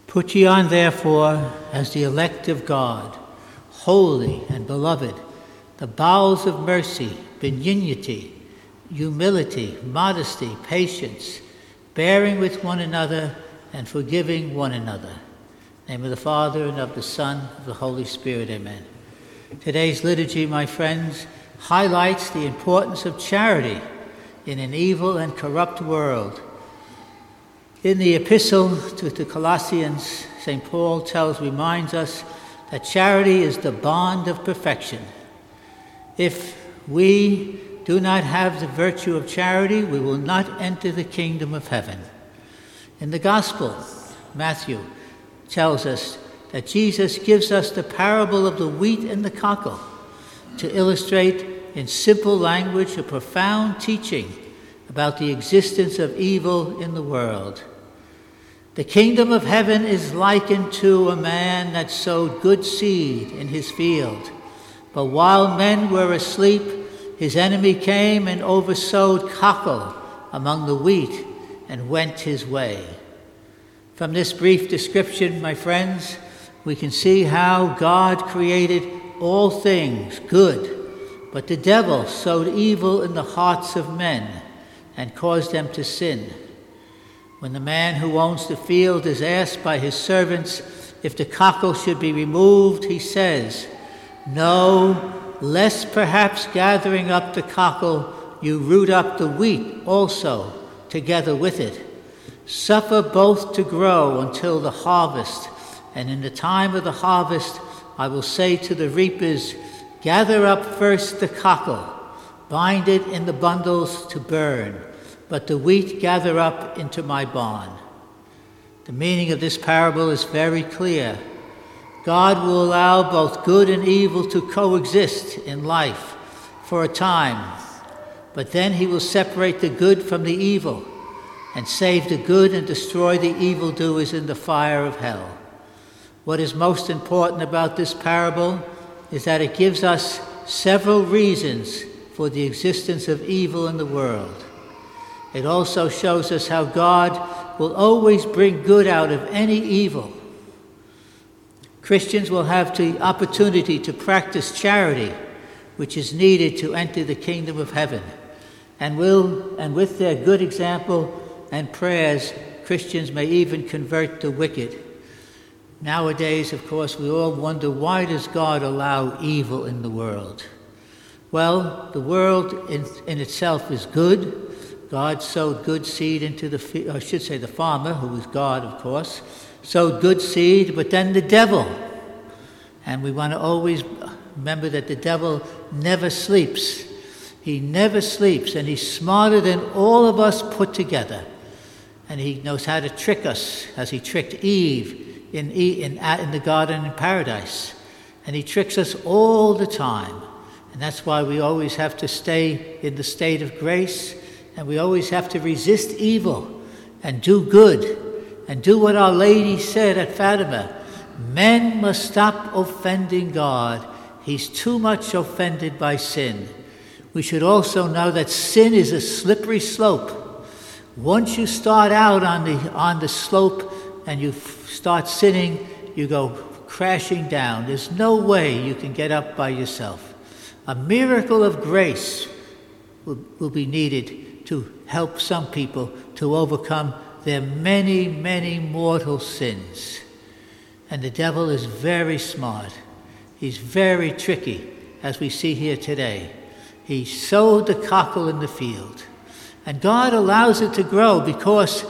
Put ye on, therefore, as the elect of God, holy and beloved, the bowels of mercy, benignity, humility, modesty, patience, bearing with one another and forgiving one another. In the name of the Father, and of the Son, and of the Holy Spirit, amen. Today's liturgy, my friends, highlights the importance of charity in an evil and corrupt world. In the epistle to the Colossians, St. Paul reminds us that charity is the bond of perfection. If we do not have the virtue of charity, we will not enter the kingdom of heaven. In the Gospel, Matthew tells us that Jesus gives us the parable of the wheat and the cockle to illustrate in simple language a profound teaching about the existence of evil in the world. The kingdom of heaven is likened to a man that sowed good seed in his field. But while men were asleep, his enemy came and oversowed cockle among the wheat and went his way. From this brief description, my friends, we can see how God created all things good, but the devil sowed evil in the hearts of men and caused them to sin. When the man who owns the field is asked by his servants if the cockle should be removed, he says, "No, lest perhaps gathering up the cockle, you root up the wheat also together with it. Suffer both to grow until the harvest, and in the time of the harvest I will say to the reapers, gather up first the cockle, bind it in the bundles to burn, but the wheat gather up into my barn." The meaning of this parable is very clear. God will allow both good and evil to coexist in life for a time, but then he will separate the good from the evil and save the good and destroy the evildoers in the fire of hell. What is most important about this parable is that it gives us several reasons for the existence of evil in the world. It also shows us how God will always bring good out of any evil. Christians will have the opportunity to practice charity, which is needed to enter the kingdom of heaven. And with their good example and prayers, Christians may even convert the wicked. Nowadays, of course, we all wonder, why does God allow evil in the world? Well, the world in itself is good. God sowed good seed into the farmer, who was God, of course, sowed good seed, but then the devil. And we want to always remember that the devil never sleeps. He never sleeps, and he's smarter than all of us put together. And he knows how to trick us, as he tricked Eve in the garden in paradise. And he tricks us all the time. And that's why we always have to stay in the state of grace, and we always have to resist evil and do good and do what Our Lady said at Fatima. Men must stop offending God. He's too much offended by sin. We should also know that sin is a slippery slope. Once you start out on the slope and you start sinning, you go crashing down. There's no way you can get up by yourself. A miracle of grace will be needed to help some people to overcome their many, many mortal sins. And the devil is very smart. He's very tricky, as we see here today. He sowed the cockle in the field. And God allows it to grow because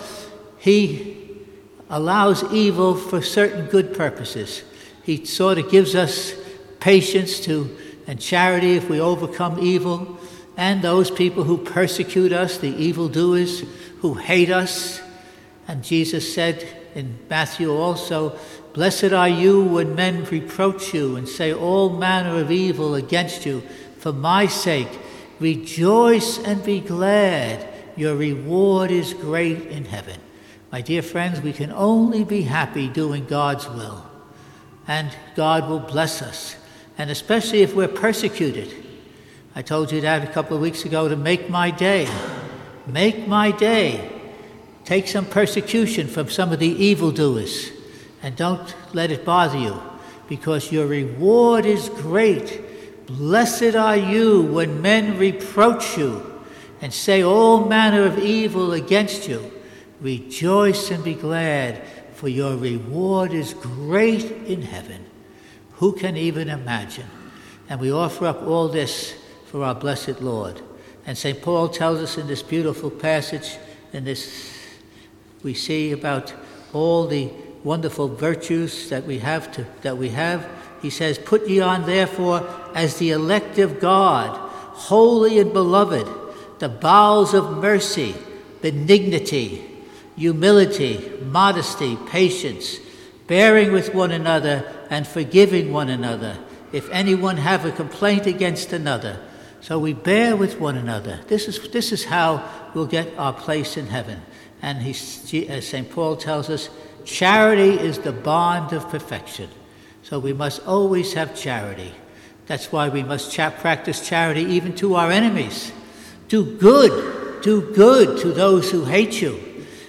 he allows evil for certain good purposes. He sort of gives us patience and charity if we overcome evil. And those people who persecute us, the evildoers who hate us. And Jesus said in Matthew also, "Blessed are you when men reproach you and say all manner of evil against you for my sake. Rejoice and be glad. Your reward is great in heaven." My dear friends, we can only be happy doing God's will. And God will bless us. And especially if we're persecuted. I told you that a couple of weeks ago, to make my day. Make my day. Take some persecution from some of the evildoers and don't let it bother you, because your reward is great. Blessed are you when men reproach you and say all manner of evil against you. Rejoice and be glad, for your reward is great in heaven. Who can even imagine? And we offer up all this for our blessed Lord. And St. Paul tells us in this beautiful passage, in this we see about all the wonderful virtues that we have. He says, "Put ye on therefore as the elect of God, holy and beloved, the bowels of mercy, benignity, humility, modesty, patience, bearing with one another and forgiving one another, if anyone have a complaint against another." So we bear with one another. This is how we'll get our place in heaven. And as St. Paul tells us, charity is the bond of perfection. So we must always have charity. That's why we must practice charity even to our enemies. Do good to those who hate you.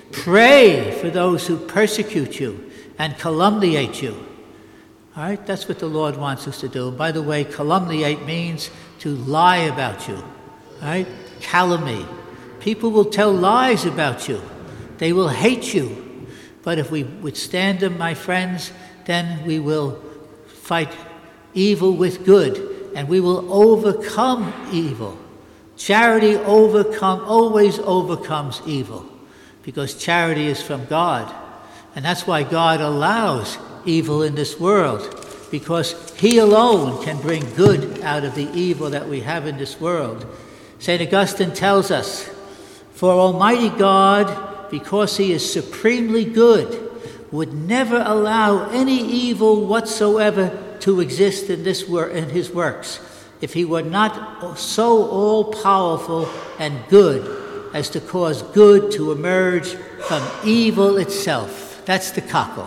Pray for those who persecute you and calumniate you. All right, that's what the Lord wants us to do. And by the way, calumniate means to lie about you. All right, calumny. People will tell lies about you. They will hate you. But if we withstand them, my friends, then we will fight evil with good, and we will overcome evil. Charity always overcomes evil, because charity is from God. And that's why God allows evil in this world, because He alone can bring good out of the evil that we have in this world. St. Augustine tells us, "For Almighty God, because He is supremely good, would never allow any evil whatsoever to exist in His works, if He were not so all-powerful and good as to cause good to emerge from evil itself." That's the cockle.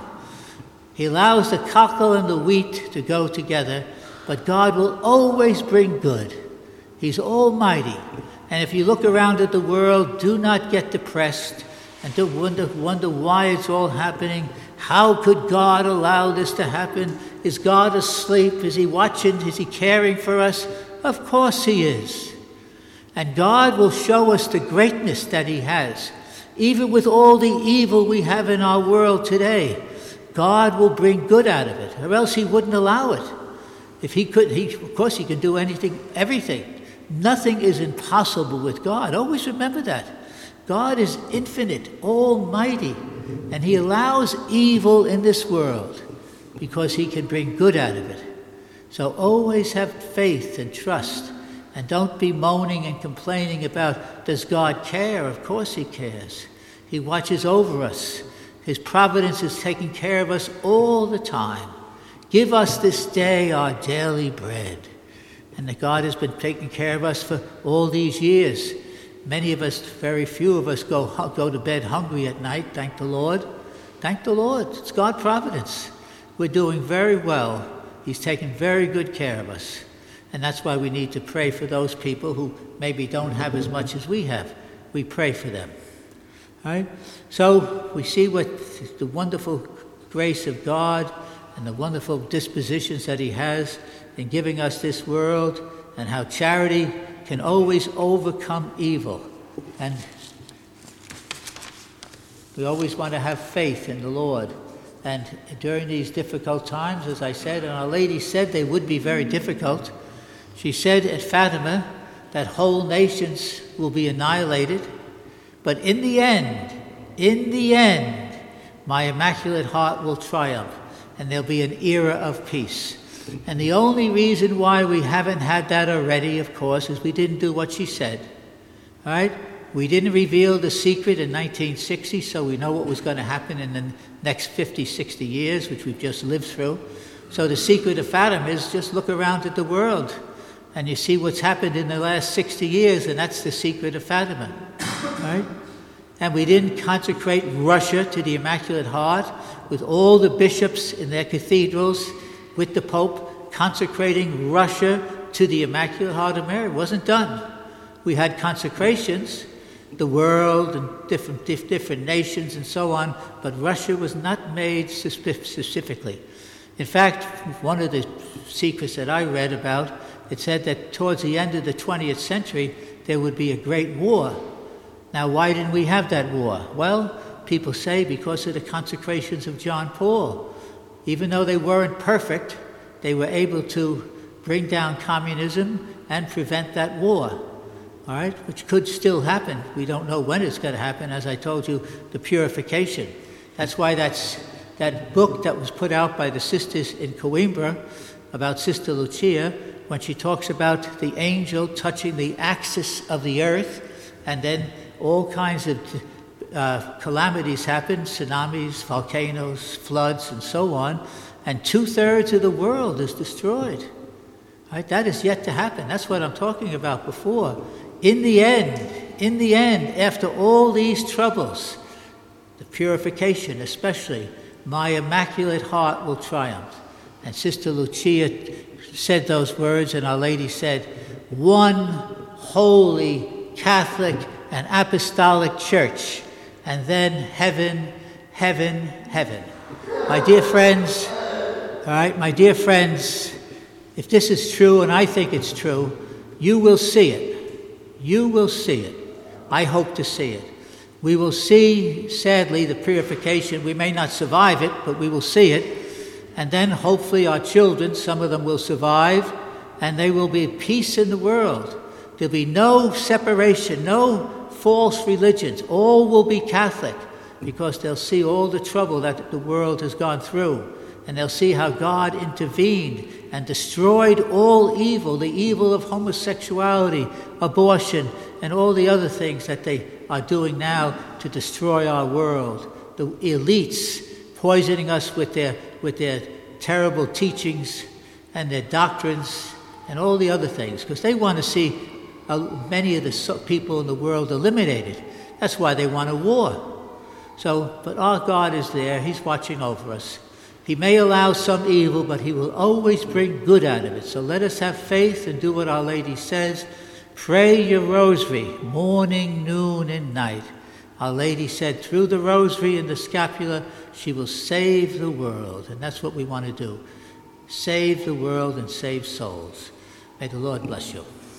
He allows the cockle and the wheat to go together, but God will always bring good. He's almighty. And if you look around at the world, do not get depressed and to wonder why it's all happening. How could God allow this to happen? Is God asleep? Is He watching? Is He caring for us? Of course He is. And God will show us the greatness that He has. Even with all the evil we have in our world today, God will bring good out of it, or else He wouldn't allow it. If He could, of course He can do everything. Nothing is impossible with God. Always remember that. God is infinite, almighty, and He allows evil in this world because He can bring good out of it. So always have faith and trust, and don't be moaning and complaining about, does God care? Of course He cares. He watches over us. His providence is taking care of us all the time. Give us this day our daily bread. And that God has been taking care of us for all these years. Many of us, very few of us, go to bed hungry at night. Thank the Lord. Thank the Lord. It's God's providence. We're doing very well. He's taking very good care of us. And that's why we need to pray for those people who maybe don't have as much as we have. We pray for them. All right? So we see what the wonderful grace of God and the wonderful dispositions that He has in giving us this world, and how charity can always overcome evil. And we always want to have faith in the Lord. And during these difficult times, as I said, and Our Lady said they would be very difficult. She said at Fatima that whole nations will be annihilated, but in the end, my Immaculate Heart will triumph, and there'll be an era of peace. And the only reason why we haven't had that already, of course, is we didn't do what she said. All right? We didn't reveal the secret in 1960, so we know what was going to happen in the next 50, 60 years, which we've just lived through. So the secret of Fatima is just look around at the world, and you see what's happened in the last 60 years, and that's the secret of Fatima. Right? And we didn't consecrate Russia to the Immaculate Heart with all the bishops in their cathedrals, with the Pope consecrating Russia to the Immaculate Heart of Mary. It wasn't done. We had consecrations, the world and different nations and so on, but Russia was not made specifically. In fact, one of the secrets that I read about, it said that towards the end of the 20th century, there would be a great war. Now, why didn't we have that war? Well, people say because of the consecrations of John Paul. Even though they weren't perfect, they were able to bring down communism and prevent that war. All right, which could still happen. We don't know when it's going to happen. As I told you, the purification. That's why that book that was put out by the sisters in Coimbra about Sister Lucia, when she talks about the angel touching the axis of the earth, and then all kinds of calamities happen, tsunamis, volcanoes, floods, and so on, and 2/3 of the world is destroyed. Right? That is yet to happen. That's what I'm talking about before. In the end, after all these troubles, the purification especially, my immaculate heart will triumph. And Sister Lucia said those words, and Our Lady said, one holy Catholic and Apostolic Church, and then heaven, heaven, heaven. My dear friends, if this is true, and I think it's true, you will see it. You will see it. I hope to see it. We will see, sadly, the purification. We may not survive it, but we will see it. And then hopefully our children, some of them will survive, and there will be peace in the world. There'll be no separation, no false religions. All will be Catholic, because they'll see all the trouble that the world has gone through. And they'll see how God intervened and destroyed all evil, the evil of homosexuality, abortion, and all the other things that they are doing now to destroy our world. The elites poisoning us with their terrible teachings and their doctrines and all the other things, because they want to see many of the people in the world eliminated. That's why they want a war. But our God is there. He's watching over us. He may allow some evil, but he will always bring good out of it. So let us have faith and do what Our Lady says. Pray your rosary, morning, noon, and night. Our Lady said through the rosary and the scapula, she will save the world. And that's what we want to do. Save the world and save souls. May the Lord bless you.